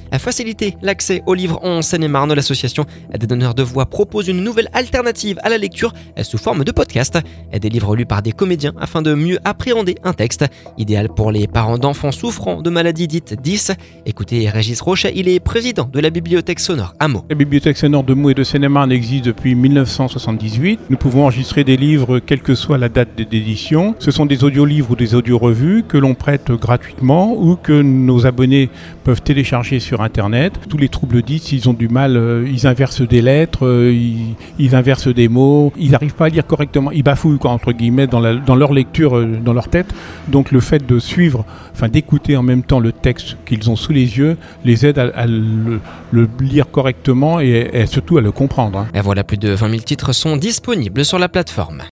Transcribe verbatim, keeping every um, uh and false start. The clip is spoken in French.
Faciliter l'accès aux livres en Seine-et-Marne, l'association des donneurs de voix propose une nouvelle alternative à la lecture sous forme de podcast. Des livres lus par des comédiens afin de mieux appréhender un texte, idéal pour les parents d'enfants souffrant de maladies dites dix. Écoutez Régis Rochet, il est président de la bibliothèque sonore à Meaux. La bibliothèque sonore de Meaux et de Seine-et-Marne existe depuis dix-neuf cent soixante-dix-huit. Nous pouvons enregistrer des livres quelle que soit la date d'édition. Ce sont des audiolivres ou des audiorevues que l'on prête gratuitement ou que nos abonnés peuvent télécharger sur Internet. Tous les troubles dix, ils ont du mal, euh, ils inversent des lettres, euh, ils, ils inversent des mots, ils n'arrivent pas à lire correctement, ils bafouillent quoi, entre guillemets dans, la, dans leur lecture, euh, dans leur tête. Donc le fait de suivre, enfin d'écouter en même temps le texte qu'ils ont sous les yeux, les aide à, à le, le lire correctement et, et surtout à le comprendre. Hein. Et voilà, plus de vingt mille titres sont disponibles sur la plateforme.